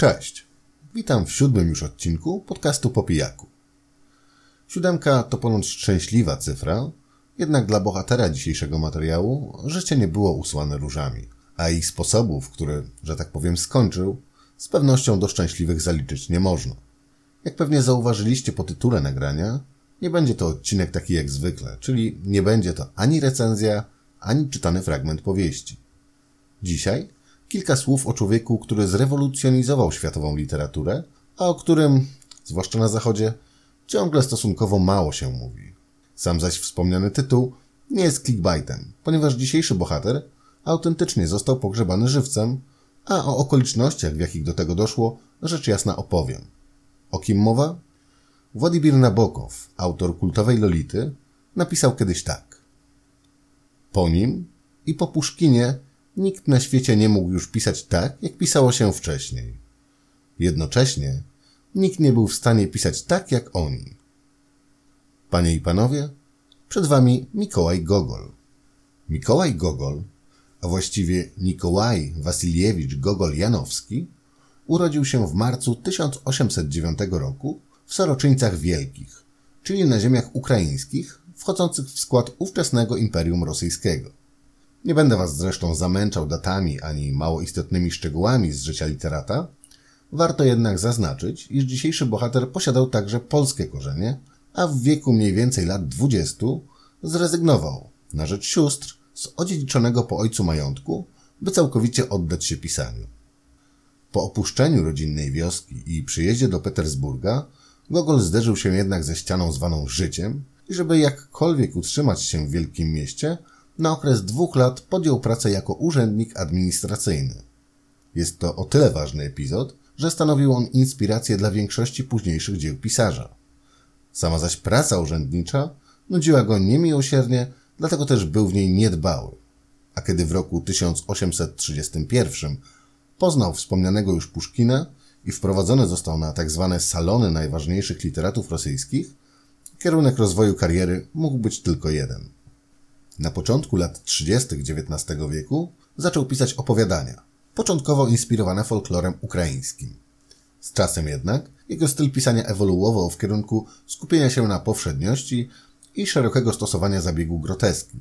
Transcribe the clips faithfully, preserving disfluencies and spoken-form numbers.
Cześć, witam w siódmym już odcinku podcastu Po Pijaku. Siódemka to ponoć szczęśliwa cyfra, jednak dla bohatera dzisiejszego materiału życie nie było usłane różami, a ich sposobów, które, że tak powiem, skończył, z pewnością do szczęśliwych zaliczyć nie można. Jak pewnie zauważyliście po tytule nagrania, nie będzie to odcinek taki jak zwykle, czyli nie będzie to ani recenzja, ani czytany fragment powieści. Dzisiaj kilka słów o człowieku, który zrewolucjonizował światową literaturę, a o którym, zwłaszcza na zachodzie, ciągle stosunkowo mało się mówi. Sam zaś wspomniany tytuł nie jest clickbaitem, ponieważ dzisiejszy bohater autentycznie został pogrzebany żywcem, a o okolicznościach, w jakich do tego doszło, rzecz jasna opowiem. O kim mowa? Władimir Nabokow, autor kultowej Lolity, napisał kiedyś tak. Po nim i po Puszkinie nikt na świecie nie mógł już pisać tak, jak pisało się wcześniej. Jednocześnie nikt nie był w stanie pisać tak, jak oni. Panie i panowie, przed wami Mikołaj Gogol. Mikołaj Gogol, a właściwie Nikołaj Wasiliewicz Gogol-Janowski, urodził się w marcu tysiąc osiemset dziewiątego roku w Soroczyńcach Wielkich, czyli na ziemiach ukraińskich, wchodzących w skład ówczesnego Imperium Rosyjskiego. Nie będę was zresztą zamęczał datami ani mało istotnymi szczegółami z życia literata. Warto jednak zaznaczyć, iż dzisiejszy bohater posiadał także polskie korzenie, a w wieku mniej więcej lat dwudziestu zrezygnował na rzecz sióstr z odziedziczonego po ojcu majątku, by całkowicie oddać się pisaniu. Po opuszczeniu rodzinnej wioski i przyjeździe do Petersburga Gogol zderzył się jednak ze ścianą zwaną życiem i żeby jakkolwiek utrzymać się w wielkim mieście, na okres dwóch lat podjął pracę jako urzędnik administracyjny. Jest to o tyle ważny epizod, że stanowił on inspirację dla większości późniejszych dzieł pisarza. Sama zaś praca urzędnicza nudziła go niemiłosiernie, dlatego też był w niej niedbały. A kiedy w roku tysiąc osiemset trzydziestym pierwszym poznał wspomnianego już Puszkina i wprowadzony został na tak zwane salony najważniejszych literatów rosyjskich, kierunek rozwoju kariery mógł być tylko jeden. Na początku lat trzydziestych dziewiętnastego wieku zaczął pisać opowiadania, początkowo inspirowane folklorem ukraińskim. Z czasem jednak jego styl pisania ewoluował w kierunku skupienia się na powszedniości i szerokiego stosowania zabiegu groteski.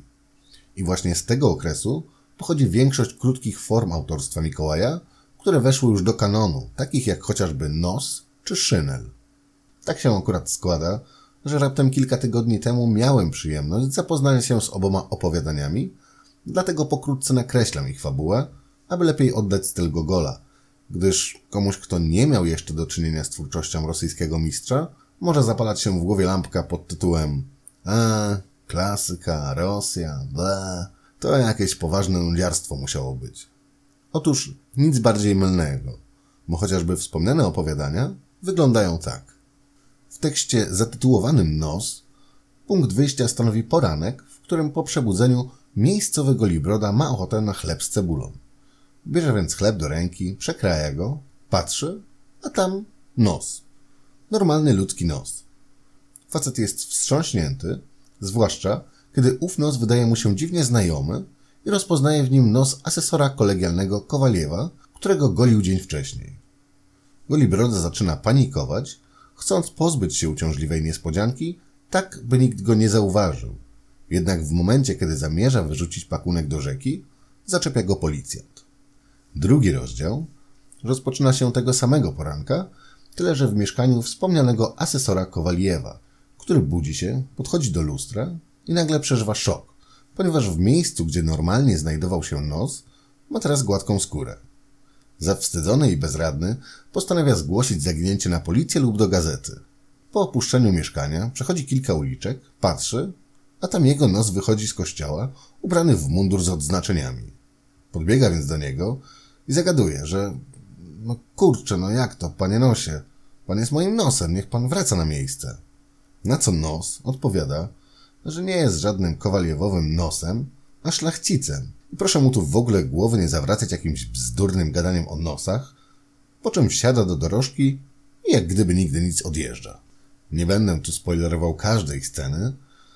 I właśnie z tego okresu pochodzi większość krótkich form autorstwa Mikołaja, które weszły już do kanonu, takich jak chociażby Nos czy Szynel. Tak się akurat składa, że raptem kilka tygodni temu miałem przyjemność zapoznania się z oboma opowiadaniami, dlatego pokrótce nakreślam ich fabułę, aby lepiej oddać styl Gogola, gdyż komuś, kto nie miał jeszcze do czynienia z twórczością rosyjskiego mistrza, może zapalać się w głowie lampka pod tytułem a, klasyka, Rosja, ble, to jakieś poważne nudziarstwo musiało być. Otóż nic bardziej mylnego, bo chociażby wspomniane opowiadania wyglądają tak. W tekście zatytułowanym Nos punkt wyjścia stanowi poranek, w którym po przebudzeniu miejscowy Golibroda ma ochotę na chleb z cebulą. Bierze więc chleb do ręki, przekraja go, patrzy, a tam nos. Normalny ludzki nos. Facet jest wstrząśnięty, zwłaszcza kiedy ów nos wydaje mu się dziwnie znajomy i rozpoznaje w nim nos asesora kolegialnego Kowaliewa, którego golił dzień wcześniej. Golibroda zaczyna panikować, chcąc pozbyć się uciążliwej niespodzianki, tak by nikt go nie zauważył. Jednak w momencie, kiedy zamierza wyrzucić pakunek do rzeki, zaczepia go policjant. Drugi rozdział rozpoczyna się tego samego poranka, tyle że w mieszkaniu wspomnianego asesora Kowaliewa, który budzi się, podchodzi do lustra i nagle przeżywa szok, ponieważ w miejscu, gdzie normalnie znajdował się nos, ma teraz gładką skórę. Zawstydzony i bezradny postanawia zgłosić zaginięcie na policję lub do gazety. Po opuszczeniu mieszkania przechodzi kilka uliczek, patrzy, a tam jego nos wychodzi z kościoła, ubrany w mundur z odznaczeniami. Podbiega więc do niego i zagaduje, że no kurczę, no jak to, panie nosie, pan jest moim nosem, niech pan wraca na miejsce. Na co nos odpowiada, że nie jest żadnym kowaliewowym nosem, a szlachcicem. I proszę mu tu w ogóle głowy nie zawracać jakimś bzdurnym gadaniem o nosach, po czym wsiada do dorożki i jak gdyby nigdy nic odjeżdża. Nie będę tu spoilerował każdej sceny,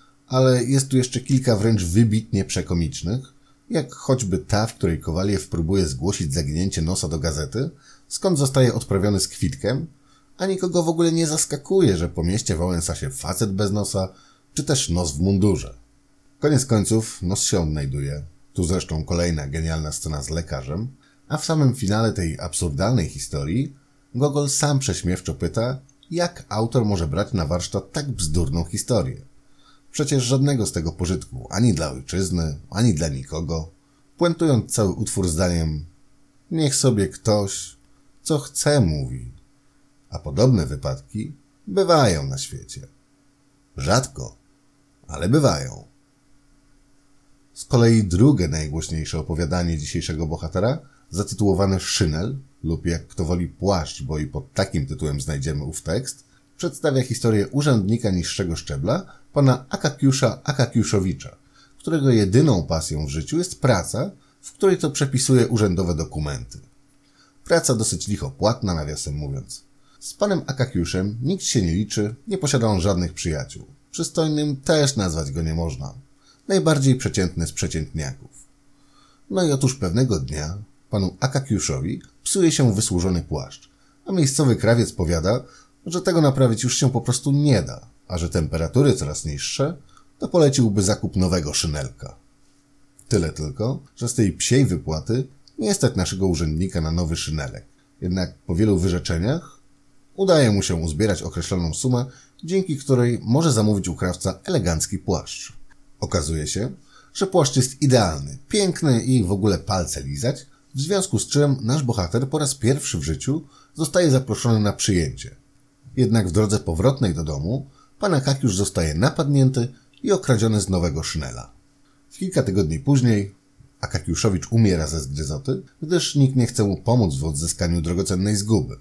ale jest tu jeszcze kilka wręcz wybitnie przekomicznych, jak choćby ta, w której Kowaliew próbuje zgłosić zaginięcie nosa do gazety, skąd zostaje odprawiony z kwitkiem, a nikogo w ogóle nie zaskakuje, że po mieście wałęsa się facet bez nosa, czy też nos w mundurze. Koniec końców nos się odnajduje. Tu zresztą kolejna genialna scena z lekarzem, a w samym finale tej absurdalnej historii Gogol sam prześmiewczo pyta, jak autor może brać na warsztat tak bzdurną historię. Przecież żadnego z tego pożytku ani dla ojczyzny, ani dla nikogo. Puentując cały utwór zdaniem niech sobie ktoś, co chce, mówi. A podobne wypadki bywają na świecie. Rzadko, ale bywają. Z kolei drugie najgłośniejsze opowiadanie dzisiejszego bohatera, zatytułowane Szynel, lub jak kto woli Płaszcz, bo i pod takim tytułem znajdziemy ów tekst, przedstawia historię urzędnika niższego szczebla, pana Akakiusza Akakiuszowicza, którego jedyną pasją w życiu jest praca, w której to przepisuje urzędowe dokumenty. Praca dosyć licho płatna, nawiasem mówiąc. Z panem Akakiuszem nikt się nie liczy, nie posiada on żadnych przyjaciół. Przystojnym też nazwać go nie można. Najbardziej przeciętny z przeciętniaków. No i otóż pewnego dnia panu Akakiuszowi psuje się wysłużony płaszcz, a miejscowy krawiec powiada, że tego naprawić już się po prostu nie da, a że temperatury coraz niższe, to poleciłby zakup nowego szynelka. Tyle tylko, że z tej psiej wypłaty nie stać naszego urzędnika na nowy szynelek. Jednak po wielu wyrzeczeniach udaje mu się uzbierać określoną sumę, dzięki której może zamówić u krawca elegancki płaszcz. Okazuje się, że płaszcz jest idealny, piękny i w ogóle palce lizać, w związku z czym nasz bohater po raz pierwszy w życiu zostaje zaproszony na przyjęcie. Jednak w drodze powrotnej do domu pan Akakiusz zostaje napadnięty i okradziony z nowego szynela. W kilka tygodni później Akakiuszowicz umiera ze zgryzoty, gdyż nikt nie chce mu pomóc w odzyskaniu drogocennej zguby.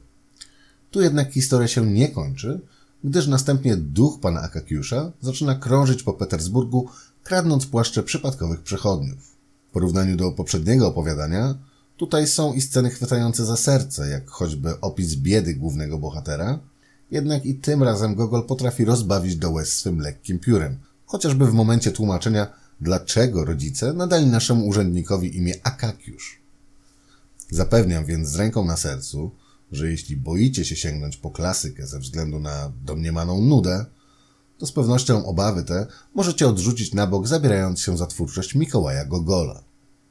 Tu jednak historia się nie kończy, gdyż następnie duch pana Akakiusza zaczyna krążyć po Petersburgu, kradnąc płaszcze przypadkowych przechodniów. W porównaniu do poprzedniego opowiadania, tutaj są i sceny chwytające za serce, jak choćby opis biedy głównego bohatera, jednak i tym razem Gogol potrafi rozbawić do łez swym lekkim piórem, chociażby w momencie tłumaczenia, dlaczego rodzice nadali naszemu urzędnikowi imię Akakiusz. Zapewniam więc z ręką na sercu, że jeśli boicie się sięgnąć po klasykę ze względu na domniemaną nudę, to z pewnością obawy te możecie odrzucić na bok, zabierając się za twórczość Mikołaja Gogola.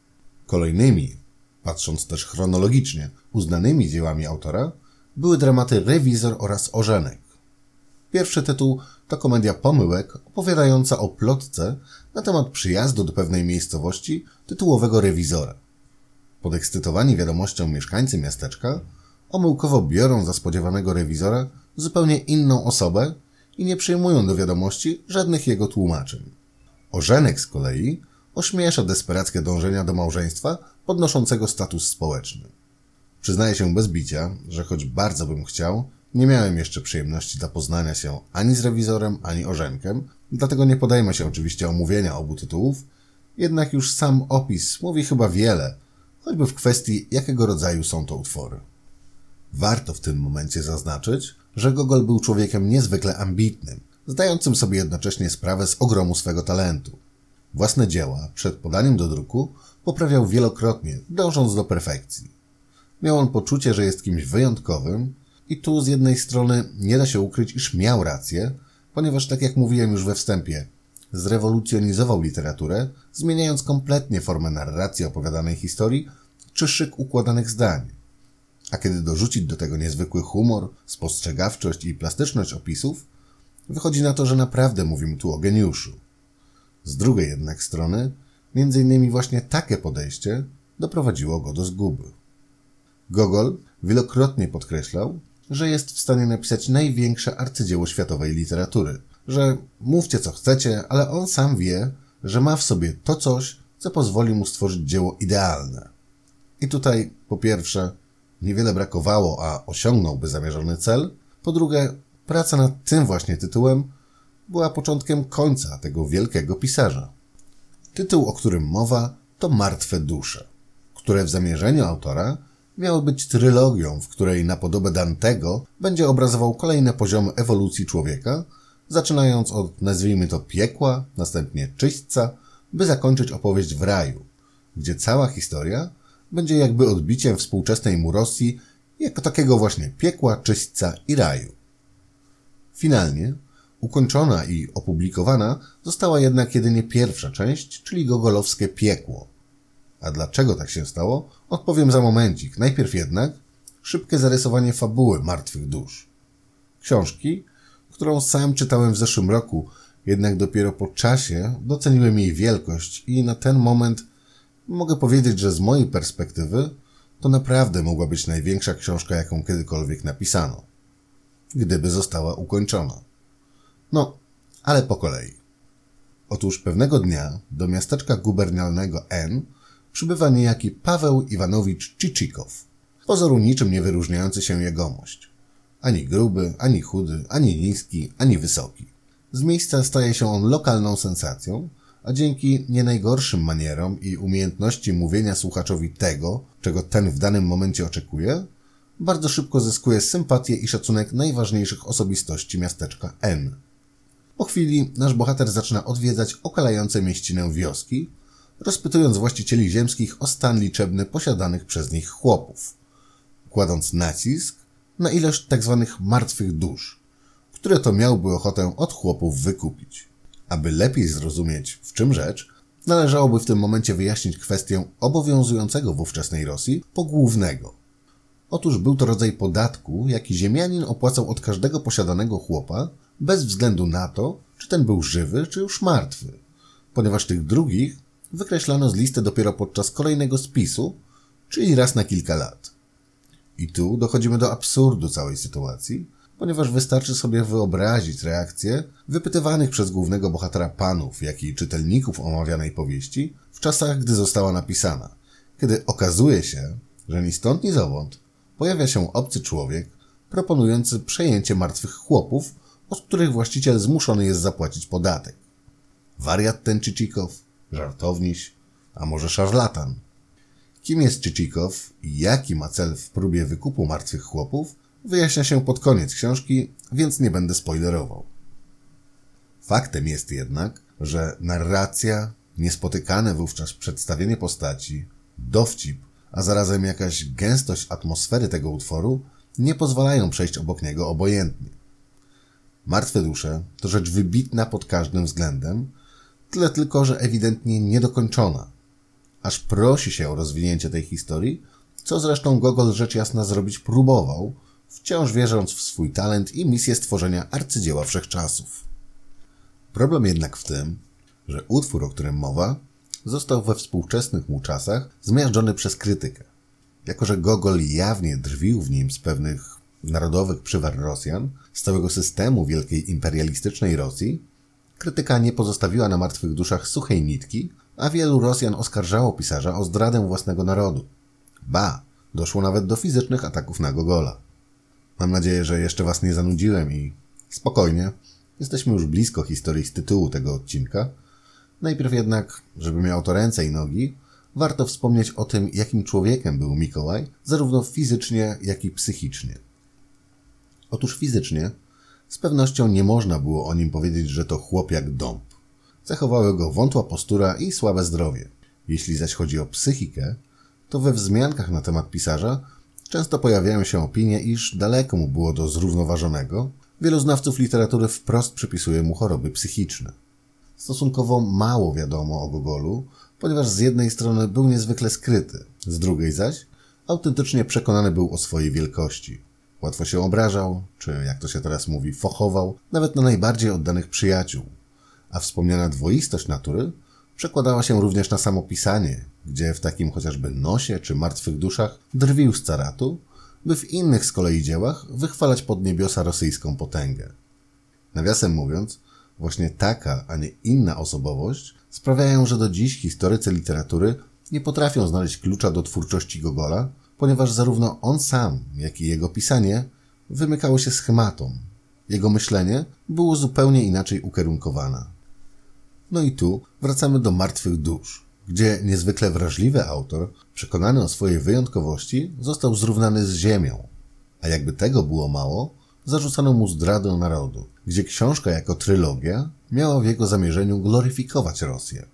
Kolejnymi, patrząc też chronologicznie, uznanymi dziełami autora były dramaty Rewizor oraz Ożenek. Pierwszy tytuł to komedia pomyłek opowiadająca o plotce na temat przyjazdu do pewnej miejscowości tytułowego rewizora. Podekscytowani wiadomością mieszkańcy miasteczka omyłkowo biorą za spodziewanego rewizora zupełnie inną osobę i nie przyjmują do wiadomości żadnych jego tłumaczeń. Ożenek z kolei ośmiesza desperackie dążenia do małżeństwa podnoszącego status społeczny. Przyznaję się bez bicia, że choć bardzo bym chciał, nie miałem jeszcze przyjemności zapoznania się ani z rewizorem, ani Ożenkiem, dlatego nie podejmę się oczywiście omówienia obu tytułów, jednak już sam opis mówi chyba wiele, choćby w kwestii, jakiego rodzaju są to utwory. Warto w tym momencie zaznaczyć, że Gogol był człowiekiem niezwykle ambitnym, zdającym sobie jednocześnie sprawę z ogromu swego talentu. Własne dzieła przed podaniem do druku poprawiał wielokrotnie, dążąc do perfekcji. Miał on poczucie, że jest kimś wyjątkowym i tu z jednej strony nie da się ukryć, iż miał rację, ponieważ tak jak mówiłem już we wstępie, zrewolucjonizował literaturę, zmieniając kompletnie formę narracji opowiadanej historii czy szyk układanych zdań. A kiedy dorzucić do tego niezwykły humor, spostrzegawczość i plastyczność opisów, wychodzi na to, że naprawdę mówimy tu o geniuszu. Z drugiej jednak strony, między innymi właśnie takie podejście doprowadziło go do zguby. Gogol wielokrotnie podkreślał, że jest w stanie napisać największe arcydzieło światowej literatury, że mówcie co chcecie, ale on sam wie, że ma w sobie to coś, co pozwoli mu stworzyć dzieło idealne. I tutaj, po pierwsze, niewiele brakowało, a osiągnąłby zamierzony cel. Po drugie, praca nad tym właśnie tytułem była początkiem końca tego wielkiego pisarza. Tytuł, o którym mowa, to Martwe dusze, które w zamierzeniu autora miały być trylogią, w której na podobę Dantego będzie obrazował kolejne poziomy ewolucji człowieka, zaczynając od, nazwijmy to, piekła, następnie czyśćca, by zakończyć opowieść w raju, gdzie cała historia będzie jakby odbiciem współczesnej mu Rosji jako takiego właśnie piekła, czyśćca i raju. Finalnie ukończona i opublikowana została jednak jedynie pierwsza część, czyli gogolowskie Piekło. A dlaczego tak się stało, odpowiem za momencik. Najpierw jednak szybkie zarysowanie fabuły Martwych Dusz. Książki, którą sam czytałem w zeszłym roku, jednak dopiero po czasie doceniłem jej wielkość i na ten moment mogę powiedzieć, że z mojej perspektywy to naprawdę mogła być największa książka, jaką kiedykolwiek napisano, gdyby została ukończona. No, ale po kolei. Otóż pewnego dnia do miasteczka gubernialnego N przybywa niejaki Paweł Iwanowicz Cziczikow, z pozoru niczym nie wyróżniający się jegomość. Ani gruby, ani chudy, ani niski, ani wysoki. Z miejsca staje się on lokalną sensacją, a dzięki nie najgorszym manierom i umiejętności mówienia słuchaczowi tego, czego ten w danym momencie oczekuje, bardzo szybko zyskuje sympatię i szacunek najważniejszych osobistości miasteczka N. Po chwili nasz bohater zaczyna odwiedzać okalające mieścinę wioski, rozpytując właścicieli ziemskich o stan liczebny posiadanych przez nich chłopów, kładąc nacisk na ilość tzw. martwych dusz, które to miałby ochotę od chłopów wykupić. Aby lepiej zrozumieć, w czym rzecz, należałoby w tym momencie wyjaśnić kwestię obowiązującego w ówczesnej Rosji pogłównego. Otóż był to rodzaj podatku, jaki ziemianin opłacał od każdego posiadanego chłopa, bez względu na to, czy ten był żywy, czy już martwy, ponieważ tych drugich wykreślano z listy dopiero podczas kolejnego spisu, czyli raz na kilka lat. I tu dochodzimy do absurdu całej sytuacji, ponieważ wystarczy sobie wyobrazić reakcje wypytywanych przez głównego bohatera panów, jak i czytelników omawianej powieści w czasach, gdy została napisana, kiedy okazuje się, że ni stąd, ni zowąd pojawia się obcy człowiek proponujący przejęcie martwych chłopów, od których właściciel zmuszony jest zapłacić podatek. Wariat ten Cziczikow, żartowniś, a może szarlatan. Kim jest Cziczikow i jaki ma cel w próbie wykupu martwych chłopów, wyjaśnia się pod koniec książki, więc nie będę spoilerował. Faktem jest jednak, że narracja, niespotykane wówczas przedstawienie postaci, dowcip, a zarazem jakaś gęstość atmosfery tego utworu nie pozwalają przejść obok niego obojętnie. Martwe dusze to rzecz wybitna pod każdym względem, tyle tylko, że ewidentnie niedokończona. Aż prosi się o rozwinięcie tej historii, co zresztą Gogol rzecz jasna zrobić próbował, wciąż wierząc w swój talent i misję stworzenia arcydzieła wszechczasów. Problem jednak w tym, że utwór, o którym mowa, został we współczesnych mu czasach zmiażdżony przez krytykę. Jako że Gogol jawnie drwił w nim z pewnych narodowych przywar Rosjan, z całego systemu wielkiej imperialistycznej Rosji, krytyka nie pozostawiła na martwych duszach suchej nitki, a wielu Rosjan oskarżało pisarza o zdradę własnego narodu. Ba, doszło nawet do fizycznych ataków na Gogola. Mam nadzieję, że jeszcze was nie zanudziłem i spokojnie, jesteśmy już blisko historii z tytułu tego odcinka. Najpierw jednak, żeby miał to ręce i nogi, warto wspomnieć o tym, jakim człowiekiem był Mikołaj, zarówno fizycznie, jak i psychicznie. Otóż fizycznie, z pewnością nie można było o nim powiedzieć, że to chłop jak dąb. Cechowały go wątła postura i słabe zdrowie. Jeśli zaś chodzi o psychikę, to we wzmiankach na temat pisarza często pojawiają się opinie, iż daleko mu było do zrównoważonego. Wielu znawców literatury wprost przypisuje mu choroby psychiczne. Stosunkowo mało wiadomo o Gogolu, ponieważ z jednej strony był niezwykle skryty, z drugiej zaś autentycznie przekonany był o swojej wielkości. Łatwo się obrażał, czy jak to się teraz mówi, fochował, nawet na najbardziej oddanych przyjaciół. A wspomniana dwoistość natury przekładała się również na samo pisanie, gdzie w takim chociażby Nosie czy Martwych duszach drwił z caratu, by w innych z kolei dziełach wychwalać pod niebiosa rosyjską potęgę. Nawiasem mówiąc, właśnie taka, a nie inna osobowość sprawiają, że do dziś historycy literatury nie potrafią znaleźć klucza do twórczości Gogola, ponieważ zarówno on sam, jak i jego pisanie wymykało się schematom. Jego myślenie było zupełnie inaczej ukierunkowane. No i tu wracamy do Martwych dusz, gdzie niezwykle wrażliwy autor, przekonany o swojej wyjątkowości, został zrównany z ziemią. A jakby tego było mało, zarzucano mu zdradę narodu, gdzie książka jako trylogia miała w jego zamierzeniu gloryfikować Rosję.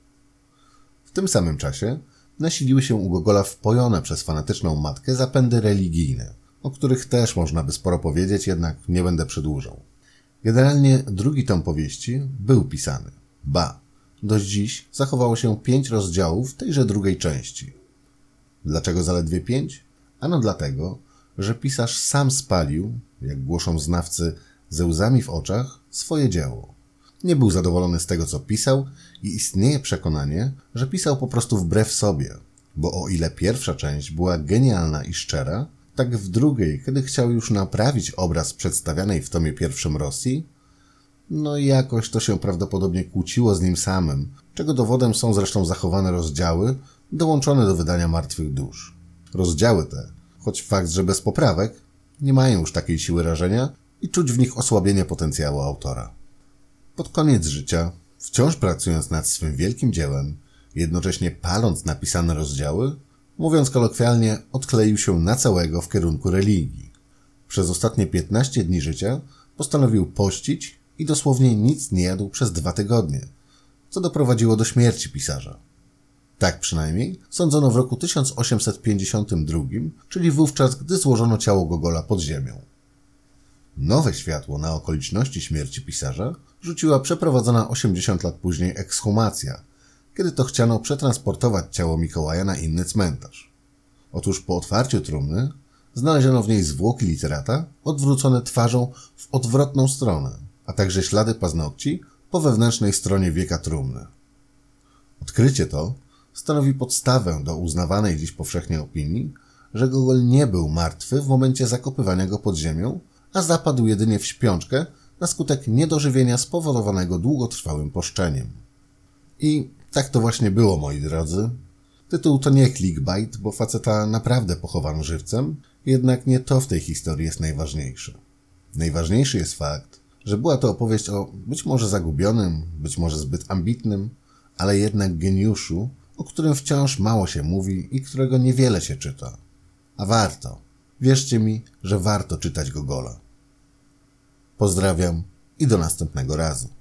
W tym samym czasie nasiliły się u Gogola wpojone przez fanatyczną matkę zapędy religijne, o których też można by sporo powiedzieć, jednak nie będę przedłużał. Generalnie drugi tom powieści był pisany. Ba, do dziś zachowało się pięć rozdziałów tejże drugiej części. Dlaczego zaledwie pięć? Ano dlatego, że pisarz sam spalił, jak głoszą znawcy, ze łzami w oczach, swoje dzieło. Nie był zadowolony z tego, co pisał i istnieje przekonanie, że pisał po prostu wbrew sobie, bo o ile pierwsza część była genialna i szczera, tak w drugiej, kiedy chciał już naprawić obraz przedstawianej w tomie pierwszym Rosji, no i jakoś to się prawdopodobnie kłóciło z nim samym, czego dowodem są zresztą zachowane rozdziały dołączone do wydania Martwych Dusz. Rozdziały te, choć fakt, że bez poprawek, nie mają już takiej siły rażenia i czuć w nich osłabienie potencjału autora. Pod koniec życia, wciąż pracując nad swym wielkim dziełem, jednocześnie paląc napisane rozdziały, mówiąc kolokwialnie, odkleił się na całego w kierunku religii. Przez ostatnie piętnaście dni życia postanowił pościć i dosłownie nic nie jadł przez dwa tygodnie, co doprowadziło do śmierci pisarza. Tak przynajmniej sądzono w roku tysiąc osiemset pięćdziesiątym drugim, czyli wówczas, gdy złożono ciało Gogola pod ziemią. Nowe światło na okoliczności śmierci pisarza rzuciła przeprowadzona osiemdziesiąt lat później ekshumacja, kiedy to chciano przetransportować ciało Mikołaja na inny cmentarz. Otóż po otwarciu trumny znaleziono w niej zwłoki literata odwrócone twarzą w odwrotną stronę, a także ślady paznokci po wewnętrznej stronie wieka trumny. Odkrycie to stanowi podstawę do uznawanej dziś powszechnie opinii, że Gogol nie był martwy w momencie zakopywania go pod ziemią, a zapadł jedynie w śpiączkę na skutek niedożywienia spowodowanego długotrwałym poszczeniem. I tak to właśnie było, moi drodzy. Tytuł to nie clickbait, bo faceta naprawdę pochowano żywcem, jednak nie to w tej historii jest najważniejsze. Najważniejszy jest fakt, że była to opowieść o być może zagubionym, być może zbyt ambitnym, ale jednak geniuszu, o którym wciąż mało się mówi i którego niewiele się czyta. A warto. Wierzcie mi, że warto czytać Gogola. Pozdrawiam i do następnego razu.